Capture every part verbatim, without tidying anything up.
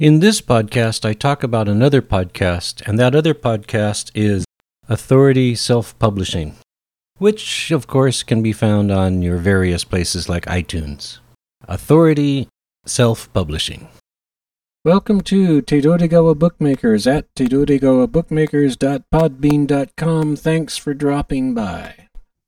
In this podcast, I talk about another podcast, and that other podcast is Authority Self-Publishing, which, of course, can be found on your various places like iTunes. Authority Self-Publishing. Welcome to Tedodegawa Bookmakers at tedodegawa bookmakers dot podbean dot com. Thanks for dropping by.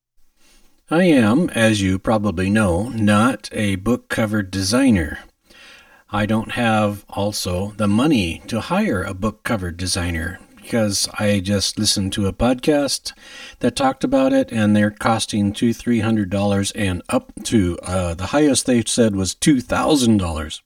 I am, as you probably know, not a book cover designer. I don't have also the money to hire a book cover designer because I just listened to a podcast that talked about it, and they're costing two, three hundred dollars, and up to uh, the highest they said was two thousand dollars.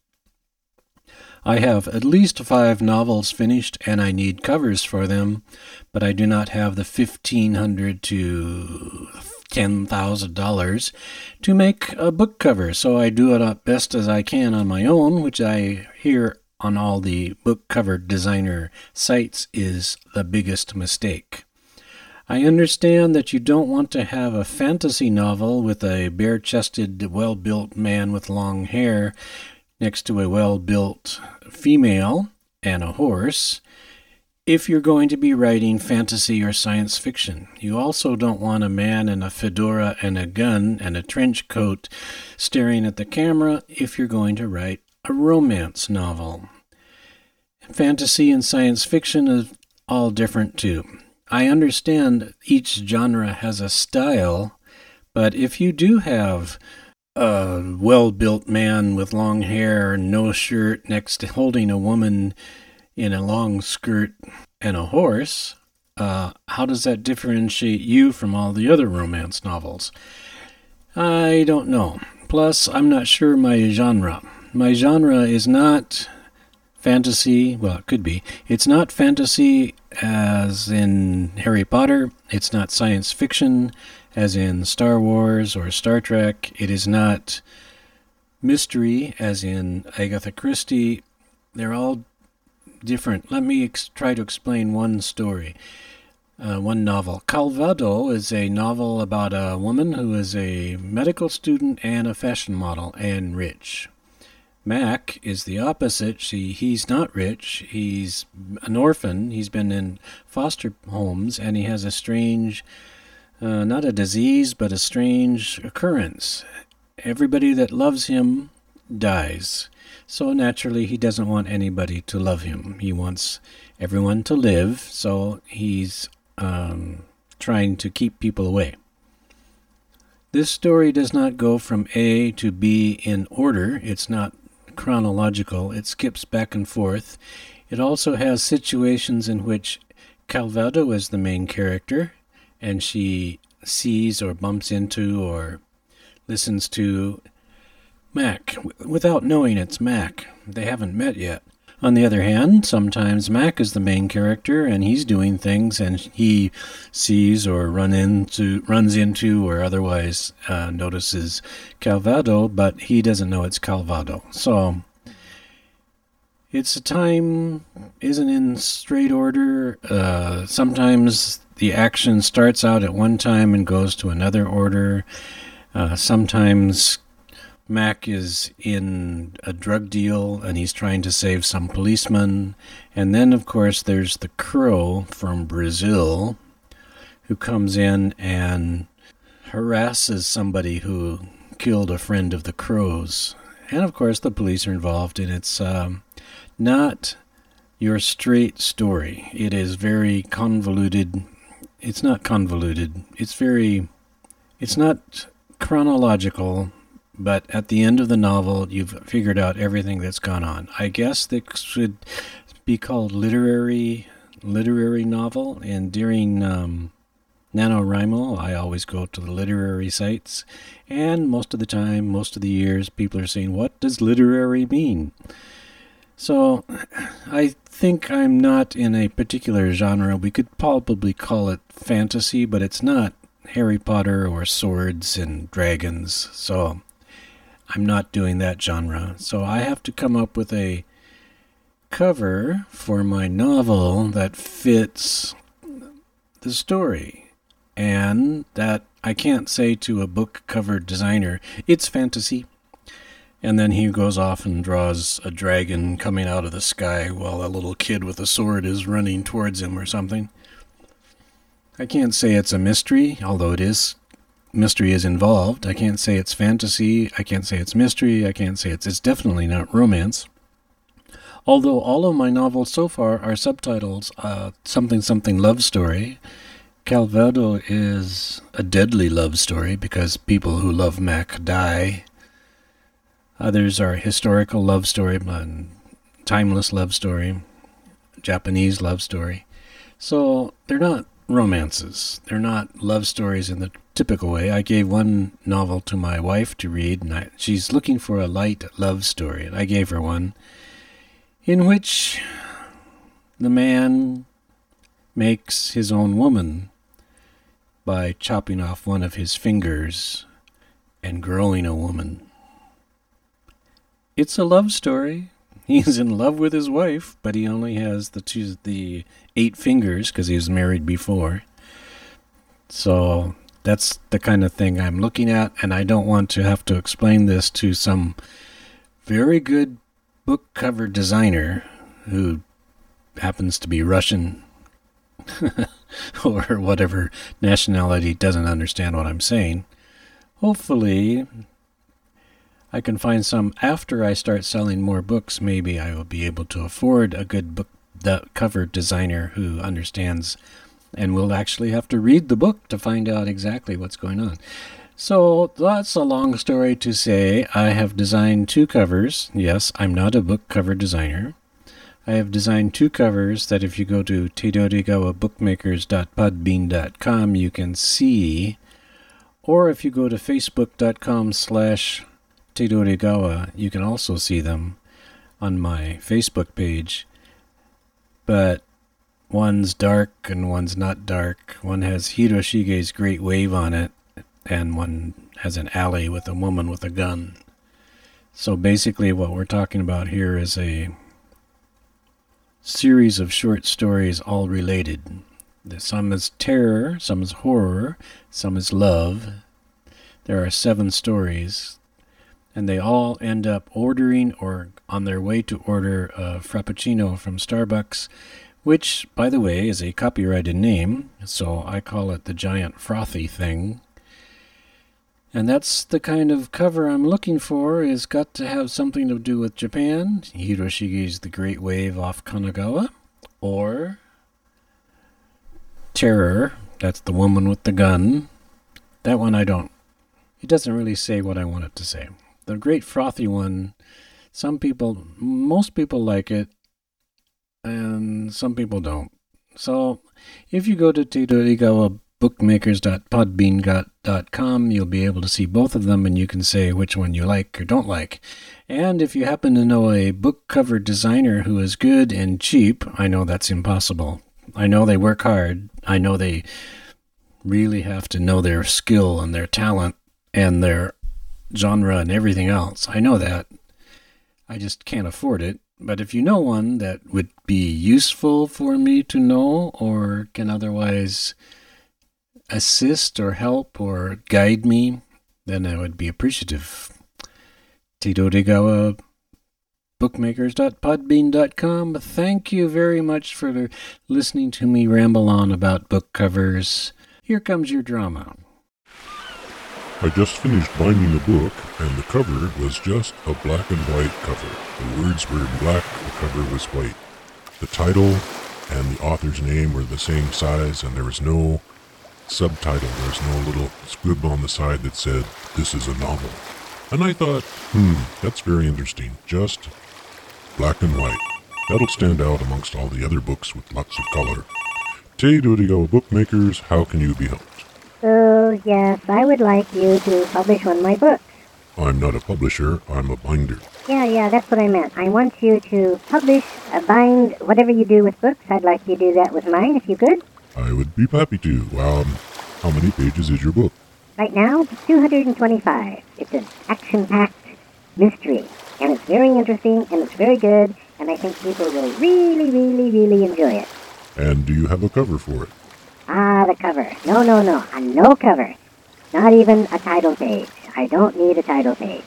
I have at least five novels finished, and I need covers for them, but I do not have the fifteen hundred to ten thousand dollars to make a book cover, so I do it up best as I can on my own, which I hear on all the book cover designer sites is the biggest mistake. I understand that you don't want to have a fantasy novel with a bare-chested, well-built man with long hair next to a well-built female and a horse if you're going to be writing fantasy or science fiction. You also don't want a man in a fedora and a gun and a trench coat staring at the camera if you're going to write a romance novel. Fantasy and science fiction is all different too. I understand each genre has a style, but if you do have a well-built man with long hair and no shirt next to holding a woman in a long skirt and a horse, uh, how does that differentiate you from all the other romance novels? I don't know. Plus, I'm not sure my genre. My genre is not fantasy. Well, it could be. It's not fantasy as in Harry Potter. It's not science fiction as in Star Wars or Star Trek. It is not mystery as in Agatha Christie. They're all different. Let me ex- try to explain one story, uh, one novel. Calvado is a novel about a woman who is a medical student and a fashion model and rich. Mac is the opposite. She, he's not rich. He's an orphan. He's been in foster homes, and he has a strange, uh, not a disease, but a strange occurrence. Everybody that loves him dies. So naturally, he doesn't want anybody to love him. He wants everyone to live, so he's um, trying to keep people away. This story does not go from A to B in order. It's not chronological. It skips back and forth. It also has situations in which Calvado is the main character, and she sees or bumps into or listens to Mac, without knowing it's Mac. They haven't met yet. On the other hand, sometimes Mac is the main character, and he's doing things, and he sees or run into, runs into or otherwise uh, notices Calvado, but he doesn't know it's Calvado. So it's a time isn't in straight order. Uh, sometimes the action starts out at one time and goes to another order. Uh, sometimes Mac is in a drug deal, and he's trying to save some policeman. And then, of course, there's the crow from Brazil who comes in and harasses somebody who killed a friend of the crow's. And, of course, the police are involved, and it's um, not your straight story. It is very convoluted. It's not convoluted. It's very... It's not chronological. But at the end of the novel, you've figured out everything that's gone on. I guess this should be called literary literary novel. And during um, NaNoWriMo, I always go to the literary sites. And most of the time, most of the years, people are saying, what does literary mean? So I think I'm not in a particular genre. We could probably call it fantasy, but it's not Harry Potter or swords and dragons. So I'm not doing that genre. So I have to come up with a cover for my novel that fits the story. And that I can't say to a book cover designer, it's fantasy. And then he goes off and draws a dragon coming out of the sky while a little kid with a sword is running towards him or something. I can't say it's a mystery, although it is. Mystery is involved. I can't say it's fantasy. I can't say it's mystery. I can't say it's... It's definitely not romance. Although all of my novels so far are subtitles, uh, something something love story. Calvado is a deadly love story because people who love Mac die. Others are historical love story, timeless love story, Japanese love story. So they're not romances. They're not love stories in the typical way. I gave one novel to my wife to read, and I, she's looking for a light love story. And I gave her one in which the man makes his own woman by chopping off one of his fingers and growing a woman. It's a love story. He's in love with his wife, but he only has the two, the eight fingers because he was married before. So that's the kind of thing I'm looking at, and I don't want to have to explain this to some very good book cover designer who happens to be Russian or whatever nationality doesn't understand what I'm saying. Hopefully I can find some after I start selling more books. Maybe I will be able to afford a good book cover designer who understands and will actually have to read the book to find out exactly what's going on. So that's a long story to say. I have designed two covers. Yes, I'm not a book cover designer. I have designed two covers that if you go to teidorigawa bookmakers dot podbean dot com you can see, or if you go to facebook dot com slash Teidorigawa, you can also see them on my Facebook page. But one's dark and one's not dark. One has Hiroshige's Great Wave on it, and one has an alley with a woman with a gun. So basically what we're talking about here is a series of short stories all related. Some is terror, some is horror, some is love. There are seven stories. And they all end up ordering or on their way to order a Frappuccino from Starbucks, which, by the way, is a copyrighted name, so I call it the Giant Frothy Thing. And that's the kind of cover I'm looking for. It's got to have something to do with Japan, Hiroshige's The Great Wave off Kanagawa, or Terror, that's the woman with the gun. That one I don't, it doesn't really say what I want it to say. The Great Frothy one, some people, most people like it, and some people don't. So if you go to teidorigawa bookmakers dot podbean dot com, you'll be able to see both of them, and you can say which one you like or don't like. And if you happen to know a book cover designer who is good and cheap, I know that's impossible. I know they work hard. I know they really have to know their skill and their talent and their genre and everything else. I know that. I just can't afford it. But if you know one that would be useful for me to know or can otherwise assist or help or guide me, then I would be appreciative. Teidorigawa bookmakers dot podbean dot com. Thank you very much for listening to me ramble on about book covers. Here comes your drama. I just finished binding the book, and the cover was just a black and white cover. The words were in black, the cover was white. The title and the author's name were the same size, and there was no subtitle. There was no little squib on the side that said, "This is a novel." And I thought, hmm, that's very interesting. Just black and white. That'll stand out amongst all the other books with lots of color. Teidorigawa Bookmakers, how can you be helped? Oh, yes, I would like you to publish one of my books. I'm not a publisher, I'm a binder. Yeah, yeah, that's what I meant. I want you to publish, uh, bind, whatever you do with books. I'd like you to do that with mine, if you could. I would be happy to. Um, how many pages is your book? Right now, two hundred twenty-five. It's an action-packed mystery, and it's very interesting, and it's very good, and I think people will really, really, really enjoy it. And do you have a cover for it? Ah, the cover. No, no, no. A no cover. Not even a title page. I don't need a title page.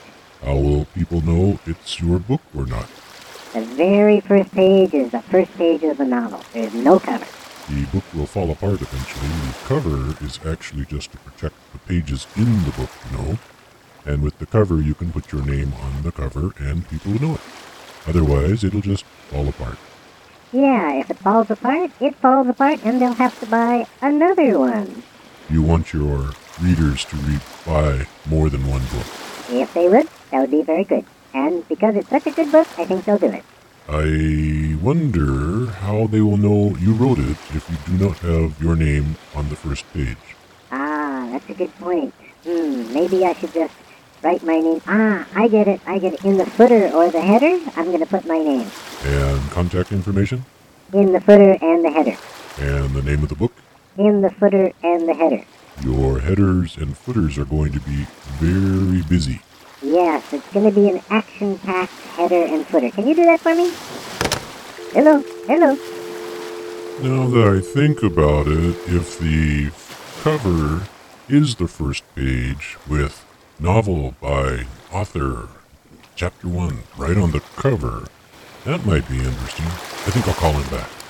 How will people know it's your book or not? The very first page is the first page of the novel. There's no cover. The book will fall apart eventually. The cover is actually just to protect the pages in the book, you know. And with the cover, you can put your name on the cover and people will know it. Otherwise, it'll just fall apart. Yeah, if it falls apart, it falls apart and they'll have to buy another one. You want your readers to read buy more than one book. If they would, that would be very good. And because it's such a good book, I think they'll do it. I wonder how they will know you wrote it if you do not have your name on the first page. Ah, that's a good point. Hmm, maybe I should just write my name. Ah, I get it, I get it. In the footer or the header, I'm going to put my name. And contact information? In the footer and the header. And the name of the book? In the footer and the header. Your headers and footers are going to be very busy. Yes, it's going to be an action-packed header and footer. Can you do that for me? Hello, hello. Now that I think about it, if the cover is the first page with novel by author, chapter one, right on the cover, that might be interesting. I think I'll call him back.